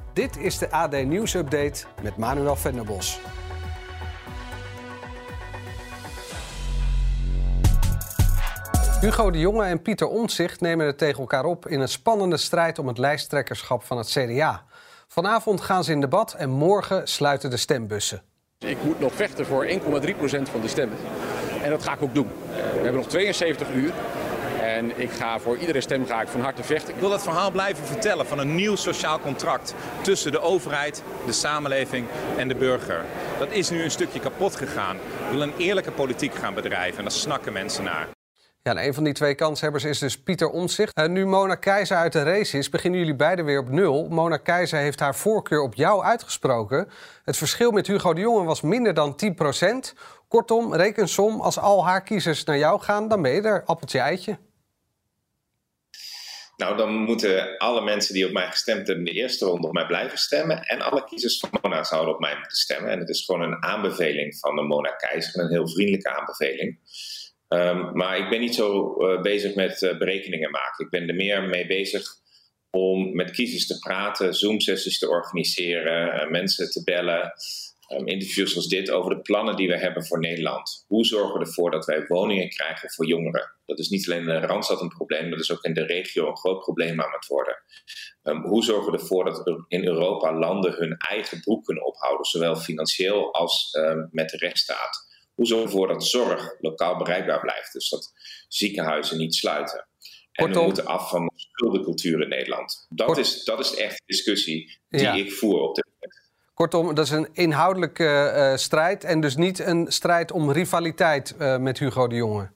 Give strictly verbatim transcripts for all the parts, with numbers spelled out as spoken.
Dit is de A D Nieuws Update met Manuel Venderbos. Hugo de Jonge en Pieter Omtzigt nemen het tegen elkaar op in een spannende strijd om het lijsttrekkerschap van het C D A. Vanavond gaan ze in debat en morgen sluiten de stembussen. Ik moet nog vechten voor één komma drie procent van de stemmen. En dat ga ik ook doen. We hebben nog tweeënzeventig uur. En ik ga voor iedere stem ga ik van harte vechten. Ik wil dat verhaal blijven vertellen van een nieuw sociaal contract tussen de overheid, de samenleving en de burger. Dat is nu een stukje kapot gegaan. We willen een eerlijke politiek gaan bedrijven en daar snakken mensen naar. Ja, en een van die twee kanshebbers is dus Pieter Omtzigt. Uh, nu Mona Keizer uit de race is, beginnen jullie beiden weer op nul. Mona Keizer heeft haar voorkeur op jou uitgesproken. Het verschil met Hugo de Jonge was minder dan tien procent. Kortom, rekensom, als al haar kiezers naar jou gaan, dan ben je er appeltje eitje. Nou, dan moeten alle mensen die op mij gestemd hebben in de eerste ronde op mij blijven stemmen. En alle kiezers van Mona zouden op mij moeten stemmen. En het is gewoon een aanbeveling van de Mona Keizer, een heel vriendelijke aanbeveling. Um, maar ik ben niet zo uh, bezig met uh, berekeningen maken. Ik ben er meer mee bezig om met kiezers te praten, Zoom-sessies te organiseren, uh, mensen te bellen, um, interviews als dit over de plannen die we hebben voor Nederland. Hoe zorgen we ervoor dat wij woningen krijgen voor jongeren? Dat is niet alleen in de Randstad een probleem, dat is ook in de regio een groot probleem aan het worden. Um, hoe zorgen we ervoor dat er in Europa landen hun eigen broek kunnen ophouden, zowel financieel als um, met de rechtsstaat? Hoe zorgen we ervoor dat zorg lokaal bereikbaar blijft? Dus dat ziekenhuizen niet sluiten. En Kortom, we moeten af van de schuldencultuur in Nederland. Dat, Kort... is, dat is de echte discussie die ja. ik voer op dit moment. Kortom, dat is een inhoudelijke uh, strijd en dus niet een strijd om rivaliteit uh, met Hugo de Jonge.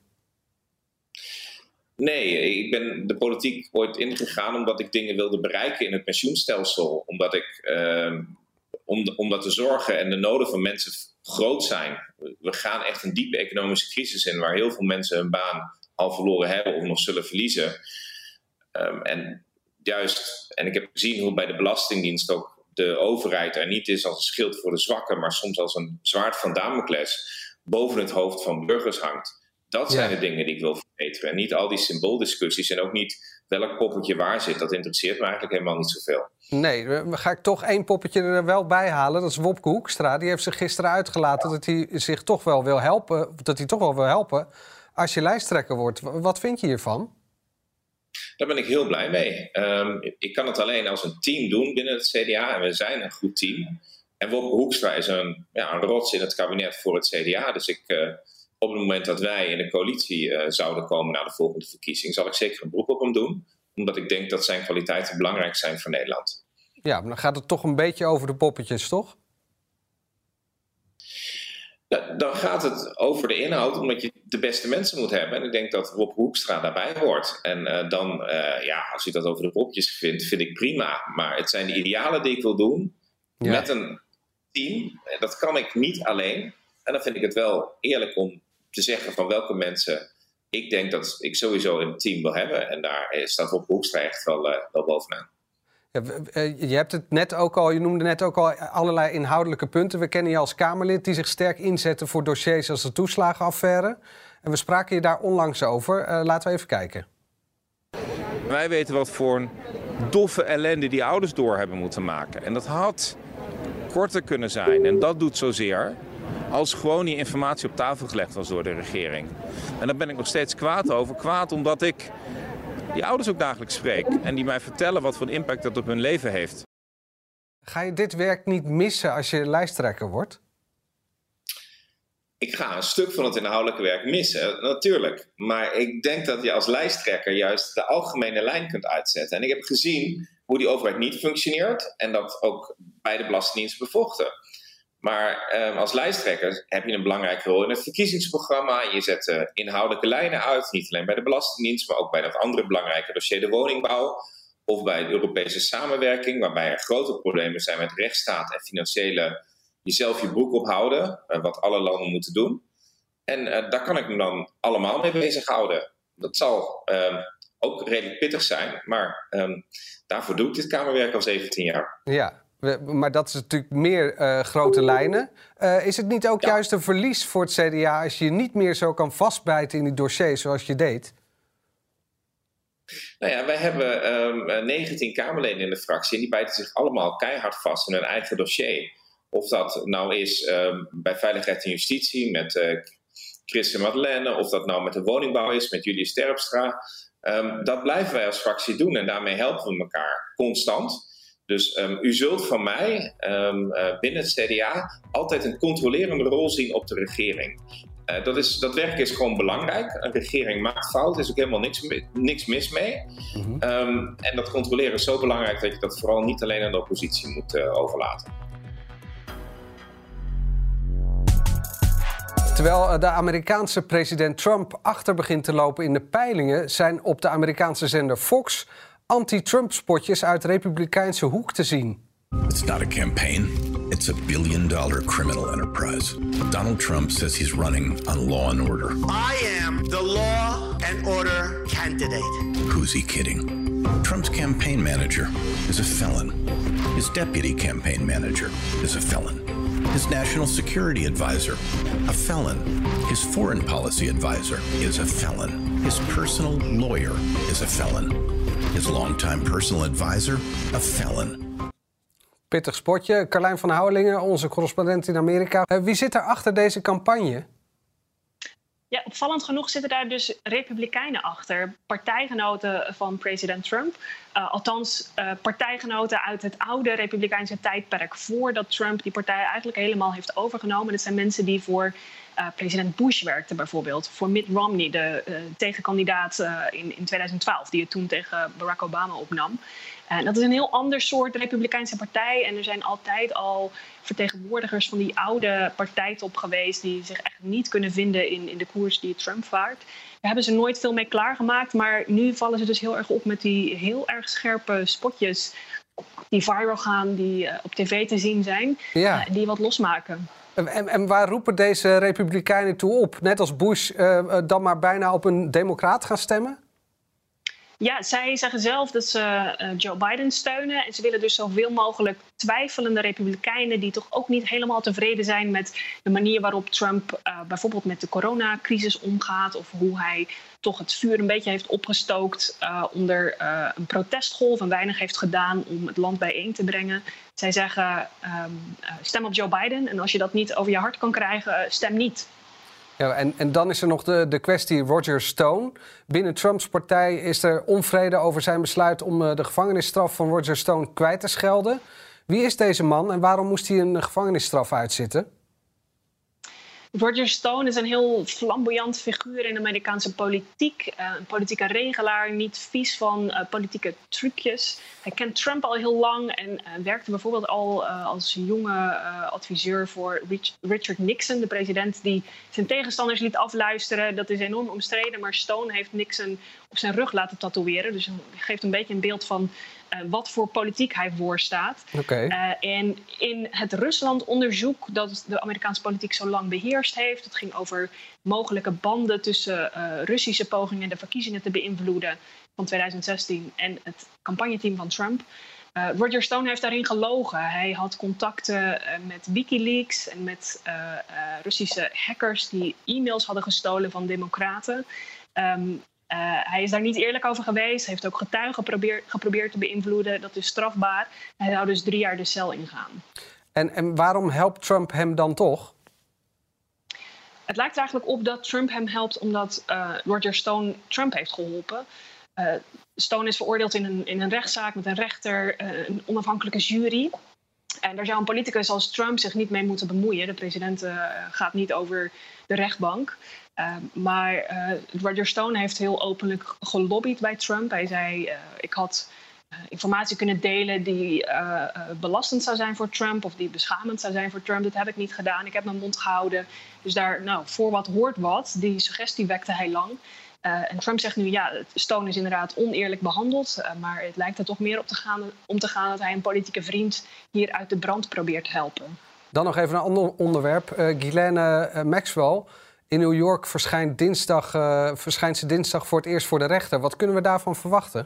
Nee, ik ben de politiek ooit ingegaan omdat ik dingen wilde bereiken in het pensioenstelsel. Omdat, ik, uh, om de, omdat de zorgen en de noden van mensen groot zijn. We gaan echt een diepe economische crisis in waar heel veel mensen hun baan al verloren hebben of nog zullen verliezen. Um, en juist, en ik heb gezien hoe bij de Belastingdienst ook de overheid er niet is als een schild voor de zwakken, maar soms als een zwaard van Damocles boven het hoofd van burgers hangt. Dat zijn ja. de dingen die ik wil verbeteren. En niet al die symbooldiscussies en ook niet welk poppetje waar zit. Dat interesseert me eigenlijk helemaal niet zoveel. Nee, dan ga ik toch één poppetje er wel bij halen. Dat is Wopke Hoekstra. Die heeft zich gisteren uitgelaten ja. dat hij zich toch wel wil helpen. Dat hij toch wel wil helpen als je lijsttrekker wordt. Wat vind je hiervan? Daar ben ik heel blij mee. Um, ik kan het alleen als een team doen binnen het C D A. En we zijn een goed team. En Wopke Hoekstra is een, ja, een rots in het kabinet voor het C D A. Dus ik... Uh, Op het moment dat wij in de coalitie uh, zouden komen naar de volgende verkiezing, zal ik zeker een beroep op hem doen. Omdat ik denk dat zijn kwaliteiten belangrijk zijn voor Nederland. Ja, maar dan gaat het toch een beetje over de poppetjes, toch? Ja, dan gaat het over de inhoud, omdat je de beste mensen moet hebben. En ik denk dat Rob Hoekstra daarbij hoort. En uh, dan, uh, ja, als u dat over de poppetjes vindt, vind ik prima. Maar het zijn de idealen die ik wil doen ja. met een team. Dat kan ik niet alleen. En dan vind ik het wel eerlijk om te zeggen van welke mensen ik denk dat ik sowieso een team wil hebben. En daar staat Rob Hoekstra echt wel, uh, wel bovenaan. Ja, je hebt het net ook al, je noemde net ook al allerlei inhoudelijke punten. We kennen je als Kamerlid die zich sterk inzetten voor dossiers als de toeslagenaffaire. En we spraken je daar onlangs over. Uh, laten we even kijken. Wij weten wat voor een doffe ellende die ouders door hebben moeten maken. En dat had korter kunnen zijn. En dat doet zozeer als gewoon die informatie op tafel gelegd was door de regering. En daar ben ik nog steeds kwaad over. Kwaad omdat ik die ouders ook dagelijks spreek. En die mij vertellen wat voor impact dat op hun leven heeft. Ga je dit werk niet missen als je lijsttrekker wordt? Ik ga een stuk van het inhoudelijke werk missen, natuurlijk. Maar ik denk dat je als lijsttrekker juist de algemene lijn kunt uitzetten. En ik heb gezien hoe die overheid niet functioneert. En dat ook bij de Belastingdienst bevochten. Maar eh, als lijsttrekker heb je een belangrijke rol in het verkiezingsprogramma. Je zet uh, inhoudelijke lijnen uit, niet alleen bij de Belastingdienst, maar ook bij dat andere belangrijke dossier, de woningbouw. Of bij de Europese samenwerking, waarbij er grote problemen zijn met rechtsstaat en financiële jezelf je broek ophouden, uh, wat alle landen moeten doen. En uh, daar kan ik me dan allemaal mee bezighouden. Dat zal uh, ook redelijk pittig zijn, maar um, daarvoor doe ik dit Kamerwerk al zeventien jaar. Ja. Maar dat is natuurlijk meer uh, grote lijnen. Uh, is het niet ook ja. juist een verlies voor het C D A als je je niet meer zo kan vastbijten in die dossiers zoals je deed? Nou ja, wij hebben um, negentien Kamerleden in de fractie en die bijten zich allemaal keihard vast in hun eigen dossier. Of dat nou is um, bij Veiligheid en Justitie met uh, Christen Madeleine, of dat nou met de woningbouw is met Julius Terpstra. Um, dat blijven wij als fractie doen en daarmee helpen we elkaar constant. Dus um, u zult van mij um, uh, binnen het C D A altijd een controlerende rol zien op de regering. Uh, dat, is, dat werk is gewoon belangrijk. Een regering maakt fouten, er is ook helemaal niks, niks mis mee. Mm-hmm. Um, en dat controleren is zo belangrijk dat je dat vooral niet alleen aan de oppositie moet uh, overlaten. Terwijl de Amerikaanse president Trump achter begint te lopen in de peilingen, zijn op de Amerikaanse zender Fox anti-Trump-spotjes uit republikeinse hoek te zien. It's not a campaign. It's a billion-dollar criminal enterprise. Donald Trump says he's running on law and order. I am the law and order candidate. Who's he kidding? Trump's campaign manager is a felon. His deputy campaign manager is a felon. His national security advisor, a felon. His foreign policy advisor is a felon. His personal lawyer is a felon. His longtime personal advisor, a felon. Pittig spotje. Carlijn van Houwelingen, onze correspondent in Amerika. Uh, wie zit er achter deze campagne? Ja, opvallend genoeg zitten daar dus republikeinen achter. Partijgenoten van president Trump. Uh, althans, uh, partijgenoten uit het oude republikeinse tijdperk. Voordat Trump die partij eigenlijk helemaal heeft overgenomen. Dat zijn mensen die voor uh, president Bush werkten bijvoorbeeld. Voor Mitt Romney, de uh, tegenkandidaat uh, in, in tweeduizend twaalf. Die het toen tegen Barack Obama opnam. Uh, dat is een heel ander soort republikeinse partij. En er zijn altijd al vertegenwoordigers van die oude partijtop geweest die zich echt niet kunnen vinden in, in de koers die Trump vaart. Daar hebben ze nooit veel mee klaargemaakt. Maar nu vallen ze dus heel erg op met die heel erg scherpe spotjes die viral gaan, die uh, op tv te zien zijn, ja. uh, die wat losmaken. En, en waar roepen deze republikeinen toe op? Net als Bush uh, dan maar bijna op een democraat gaan stemmen? Ja, zij zeggen zelf dat ze uh, Joe Biden steunen. En ze willen dus zoveel mogelijk twijfelende republikeinen die toch ook niet helemaal tevreden zijn met de manier waarop Trump uh, bijvoorbeeld met de coronacrisis omgaat. Of hoe hij toch het vuur een beetje heeft opgestookt uh, onder uh, een protestgolf en weinig heeft gedaan om het land bijeen te brengen. Zij zeggen um, uh, stem op Joe Biden en als je dat niet over je hart kan krijgen, uh, stem niet. Ja, en, en dan is er nog de, de kwestie Roger Stone. Binnen Trumps partij is er onvrede over zijn besluit om uh, de gevangenisstraf van Roger Stone kwijt te schelden. Wie is deze man en waarom moest hij een gevangenisstraf uitzitten? Roger Stone is een heel flamboyant figuur in de Amerikaanse politiek. Uh, een politieke regelaar, niet vies van uh, politieke trucjes. Hij kent Trump al heel lang en uh, werkte bijvoorbeeld al uh, als jonge uh, adviseur voor Rich- Richard Nixon, de president die zijn tegenstanders liet afluisteren. Dat is enorm omstreden, maar Stone heeft Nixon op zijn rug laten tatoeëren. Dus hij geeft een beetje een beeld van uh, wat voor politiek hij voorstaat. Okay. Uh, en in het Rusland-onderzoek dat de Amerikaanse politiek zo lang beheerst heeft, het ging over mogelijke banden tussen uh, Russische pogingen de verkiezingen te beïnvloeden van tweeduizend zestien en het campagneteam van Trump. Uh, Roger Stone heeft daarin gelogen. Hij had contacten uh, met WikiLeaks en met uh, uh, Russische hackers die e-mails hadden gestolen van democraten. Um, Uh, hij is daar niet eerlijk over geweest. Hij heeft ook getuigen geprobeerd, geprobeerd te beïnvloeden. Dat is strafbaar. Hij zou dus drie jaar de cel ingaan. En, en waarom helpt Trump hem dan toch? Het lijkt er eigenlijk op dat Trump hem helpt omdat uh, Roger Stone Trump heeft geholpen. Uh, Stone is veroordeeld in een, in een rechtszaak met een rechter, uh, een onafhankelijke jury. En daar zou een politicus als Trump zich niet mee moeten bemoeien. De president uh, gaat niet over de rechtbank. Uh, maar uh, Roger Stone heeft heel openlijk gelobbyd bij Trump. Hij zei, uh, ik had uh, informatie kunnen delen die uh, uh, belastend zou zijn voor Trump of die beschamend zou zijn voor Trump. Dat heb ik niet gedaan. Ik heb mijn mond gehouden. Dus daar, nou, voor wat hoort wat. Die suggestie wekte hij lang. Uh, en Trump zegt nu, ja, Stone is inderdaad oneerlijk behandeld. Uh, maar het lijkt er toch meer op te gaan, om te gaan dat hij een politieke vriend hier uit de brand probeert te helpen. Dan nog even een ander onderwerp. Uh, Ghislaine uh, Maxwell. In New York verschijnt, dinsdag, uh, verschijnt ze dinsdag voor het eerst voor de rechter. Wat kunnen we daarvan verwachten?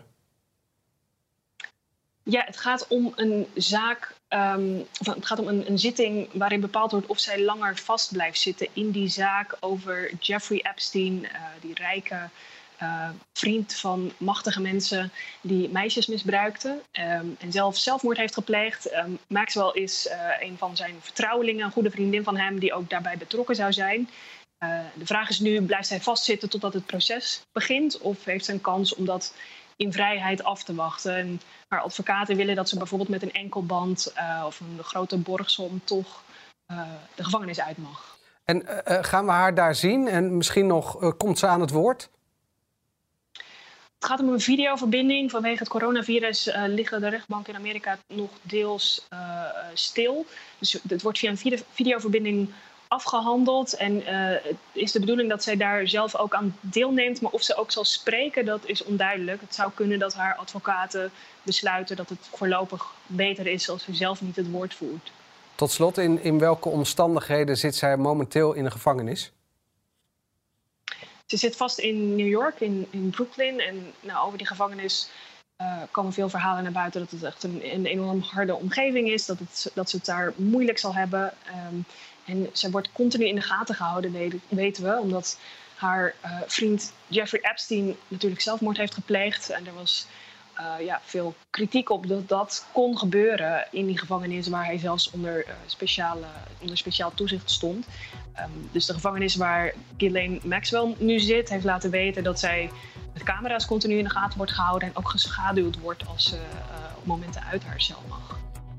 Ja, het gaat om een zaak, um, het gaat om een, een zitting waarin bepaald wordt of zij langer vast blijft zitten in die zaak over Jeffrey Epstein, uh, die rijke uh, vriend van machtige mensen die meisjes misbruikte. Um, en zelf zelfmoord heeft gepleegd. Um, Maxwell is uh, een van zijn vertrouwelingen, een goede vriendin van hem die ook daarbij betrokken zou zijn. Uh, de vraag is nu, blijft zij vastzitten totdat het proces begint? Of heeft ze een kans om dat in vrijheid af te wachten? En haar advocaten willen dat ze bijvoorbeeld met een enkelband uh, of een grote borgsom toch uh, de gevangenis uit mag. En uh, gaan we haar daar zien? En misschien nog uh, komt ze aan het woord? Het gaat om een videoverbinding. Vanwege het coronavirus uh, liggen de rechtbanken in Amerika nog deels uh, stil. Dus het wordt via een videoverbinding afgehandeld. En uh, het is de bedoeling dat zij daar zelf ook aan deelneemt. Maar of ze ook zal spreken, dat is onduidelijk. Het zou kunnen dat haar advocaten besluiten dat het voorlopig beter is als ze zelf niet het woord voert. Tot slot, in, in welke omstandigheden zit zij momenteel in de gevangenis? Ze zit vast in New York, in, in Brooklyn. En nou, over die gevangenis uh, komen veel verhalen naar buiten dat het echt een, een enorm harde omgeving is. Dat, het, dat ze het daar moeilijk zal hebben. Um, en ze wordt continu in de gaten gehouden, weten we. Omdat haar uh, vriend Jeffrey Epstein natuurlijk zelfmoord heeft gepleegd. En er was uh, ja, veel kritiek op dat dat kon gebeuren in die gevangenis waar hij zelfs onder, uh, speciale, onder speciaal toezicht stond. Um, dus de gevangenis waar Ghislaine Maxwell nu zit, heeft laten weten dat zij met camera's continu in de gaten wordt gehouden en ook geschaduwd wordt als ze uh, op momenten uit haar cel mag.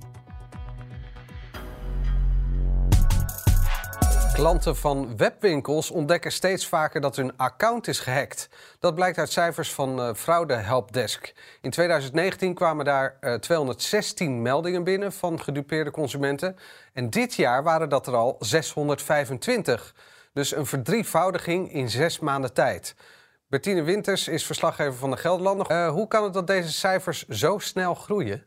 Klanten van webwinkels ontdekken steeds vaker dat hun account is gehackt. Dat blijkt uit cijfers van uh, Fraude Helpdesk. In tweeduizend negentien kwamen daar uh, tweehonderdzestien meldingen binnen van gedupeerde consumenten. En dit jaar waren dat er al zeshonderdvijfentwintig. Dus een verdrievoudiging in zes maanden tijd. Bertine Winters is verslaggever van de Gelderlander. Uh, hoe kan het dat deze cijfers zo snel groeien?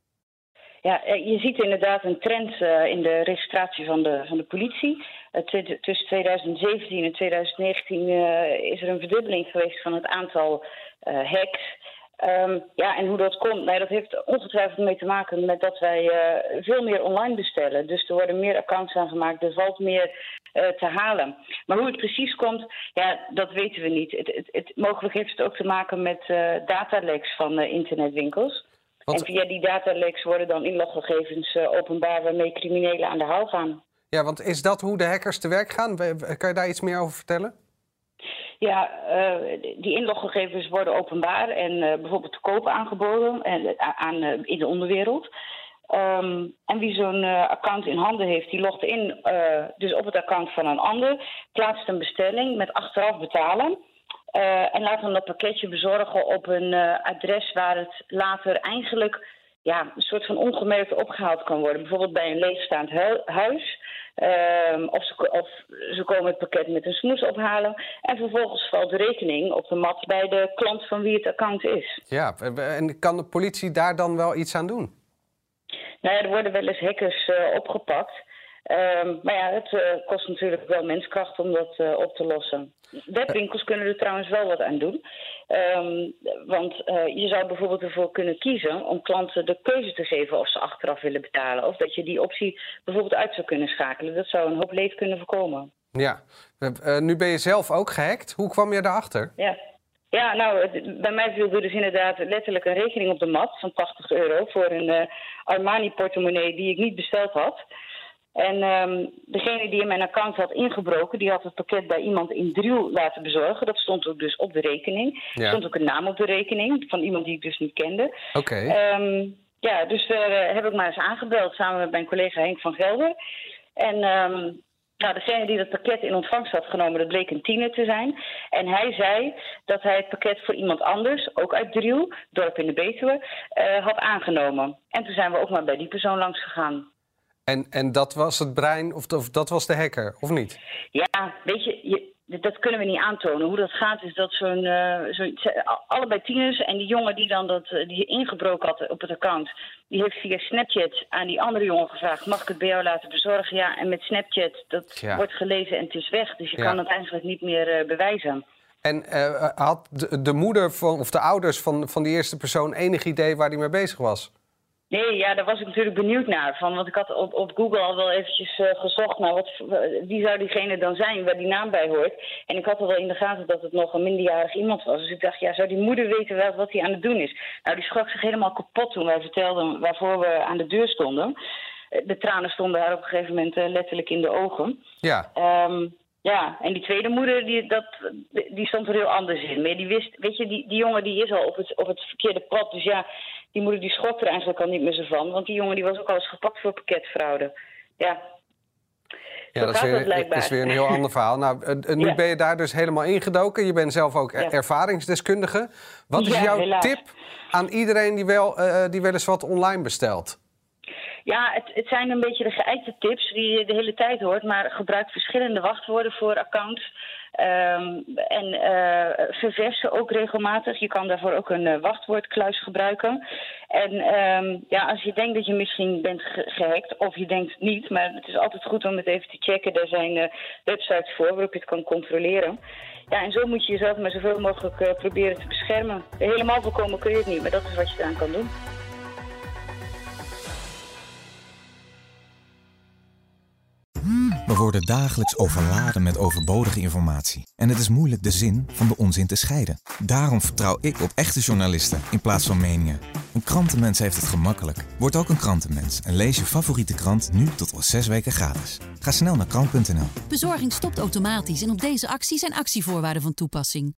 Ja, je ziet inderdaad een trend uh, in de registratie van de, van de politie. Uh, tussen tweeduizend zeventien en tweeduizend negentien uh, is er een verdubbeling geweest van het aantal uh, hacks. Um, ja, en hoe dat komt, nou, dat heeft ongetwijfeld mee te maken met dat wij uh, veel meer online bestellen. Dus er worden meer accounts aangemaakt, er valt meer uh, te halen. Maar hoe het precies komt, ja, dat weten we niet. Het, het, het, mogelijk heeft het ook te maken met uh, dataleks van uh, internetwinkels. Wat? En via die dataleks worden dan inloggegevens uh, openbaar waarmee criminelen aan de haal gaan. Ja, want is dat hoe de hackers te werk gaan? Kan je daar iets meer over vertellen? Ja, uh, die inloggegevens worden openbaar en uh, bijvoorbeeld te koop aangeboden en, uh, aan, uh, in de onderwereld. Um, en wie zo'n uh, account in handen heeft, die logt in uh, dus op het account van een ander, plaatst een bestelling met achteraf betalen. Uh, en laat dan dat pakketje bezorgen op een uh, adres waar het later eigenlijk ja, een soort van ongemerkt opgehaald kan worden. Bijvoorbeeld bij een leegstaand hu- huis. Uh, of, ze, of ze komen het pakket met een smoes ophalen. En vervolgens valt de rekening op de mat bij de klant van wie het account is. Ja, en kan de politie daar dan wel iets aan doen? Nou ja, er worden wel eens hackers uh, opgepakt. Um, maar ja, het uh, kost natuurlijk wel menskracht om dat uh, op te lossen. Webwinkels kunnen er trouwens wel wat aan doen. Um, want uh, je zou bijvoorbeeld ervoor kunnen kiezen om klanten de keuze te geven of ze achteraf willen betalen. Of dat je die optie bijvoorbeeld uit zou kunnen schakelen. Dat zou een hoop leed kunnen voorkomen. Ja, uh, nu ben je zelf ook gehackt. Hoe kwam je daarachter? Ja. Ja, nou, het, bij mij viel er dus inderdaad letterlijk een rekening op de mat van tachtig euro voor een uh, Armani-portemonnee die ik niet besteld had. En um, degene die in mijn account had ingebroken, die had het pakket bij iemand in Driel laten bezorgen. Dat stond ook dus op de rekening. Er ja. stond ook een naam op de rekening van iemand die ik dus niet kende. Oké. Okay. Um, ja, dus daar uh, heb ik maar eens aangebeld samen met mijn collega Henk van Gelder. En um, nou, degene die dat pakket in ontvangst had genomen, dat bleek een tiener te zijn. En hij zei dat hij het pakket voor iemand anders, ook uit Driel, dorp in de Betuwe, uh, had aangenomen. En toen zijn we ook maar bij die persoon langs gegaan. En, en dat was het brein, of, of dat was de hacker, of niet? Ja, weet je, je, dat kunnen we niet aantonen. Hoe dat gaat is dat zo'n, uh, zo'n allebei tieners en die jongen die dan dat, die ingebroken had op het account, die heeft via Snapchat aan die andere jongen gevraagd, mag ik het bij jou laten bezorgen? Ja, en met Snapchat, dat ja. wordt gelezen en het is weg. Dus je ja. kan het eigenlijk niet meer uh, bewijzen. En uh, had de, de moeder van, of de ouders van, van die eerste persoon enig idee waar hij mee bezig was? Nee, ja, daar was ik natuurlijk benieuwd naar. Van, want ik had op, op Google al wel eventjes uh, gezocht naar wat, wie zou diegene dan zijn waar die naam bij hoort. En ik had al wel in de gaten dat het nog een minderjarig iemand was. Dus ik dacht, ja, zou die moeder weten wel wat hij aan het doen is? Nou, die schrok zich helemaal kapot toen wij vertelden waarvoor we aan de deur stonden. De tranen stonden haar op een gegeven moment uh, letterlijk in de ogen. Ja. Um, Ja, en die tweede moeder, die, dat, die stond er heel anders in. Maar die wist, weet je, die, die jongen die is al op het, op het verkeerde pad. Dus ja, die moeder die schrok er eigenlijk al niet meer zo van. Want die jongen die was ook al eens gepakt voor pakketfraude. Ja, ja dat is weer, dat is weer een heel ander verhaal. Nou, uh, nu ja. ben je daar dus helemaal ingedoken. Je bent zelf ook ja. ervaringsdeskundige. Wat is ja, jouw helaas. tip aan iedereen die wel, uh, die wel eens wat online bestelt? Ja, het, het zijn een beetje de geëikte tips die je de hele tijd hoort. Maar gebruik verschillende wachtwoorden voor accounts. Um, en uh, ververs ze ook regelmatig. Je kan daarvoor ook een uh, wachtwoordkluis gebruiken. En um, ja, als je denkt dat je misschien bent ge- gehackt, of je denkt niet, maar het is altijd goed om het even te checken. Er zijn uh, websites voor waarop je het kan controleren. Ja, en zo moet je jezelf maar zoveel mogelijk uh, proberen te beschermen. Helemaal voorkomen kun je het niet, maar dat is wat je eraan kan doen. We worden dagelijks overladen met overbodige informatie. En het is moeilijk de zin van de onzin te scheiden. Daarom vertrouw ik op echte journalisten in plaats van meningen. Een krantenmens heeft het gemakkelijk. Word ook een krantenmens en lees je favoriete krant nu tot wel zes weken gratis. Ga snel naar krant punt n l. Bezorging stopt automatisch en op deze actie zijn actievoorwaarden van toepassing.